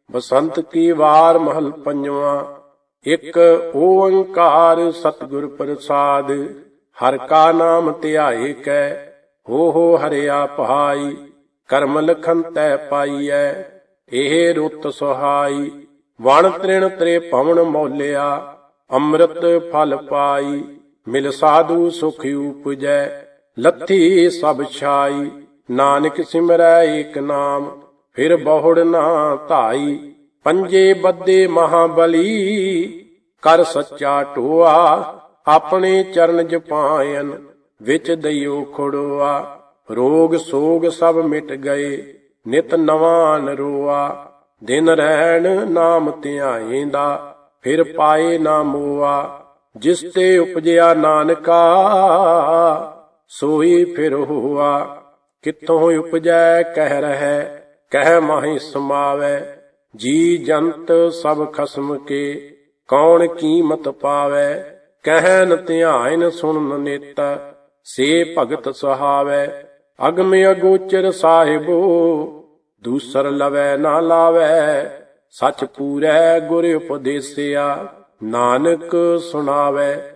बसंत की वार महल पंजवा। एक ओंकार सतगुर प्रसाद, हर का नाम ध्याए कै, हो हरिया पहाई। करम लखन तै पाईऐ, एह रुत सुहाई। वण तृण त्रे पवन मौलिया, अमृत फल पाई। मिल साधु सुख उपजै, लथी सब छाई। नानक सिमरै एक नाम, फिर बहुड़ ना धाई। पंजे बद्दे महाबली, कर सच्चा टोआ। अपने चरण जपायन, विच दइयो खड़ोआ। रोग सोग सब मिट गए, नित नवान रोआ। दिन रहन नाम ध्याएंदा, फिर पाए ना मोआ। जिस ते उपजया नानका, सोई फिर होआ। कित्थों उपजै कह रहै, कह माहि समावै। जी जंत सब खसम के, कौन कीमत पावै। कहन ध्यान सुनन नित, से भगत सुहावै। अगम अगोचर साहिबो, दूसर लवै ना लावै। सच पूरै गुर उपदेसिया, नानक सुनावै।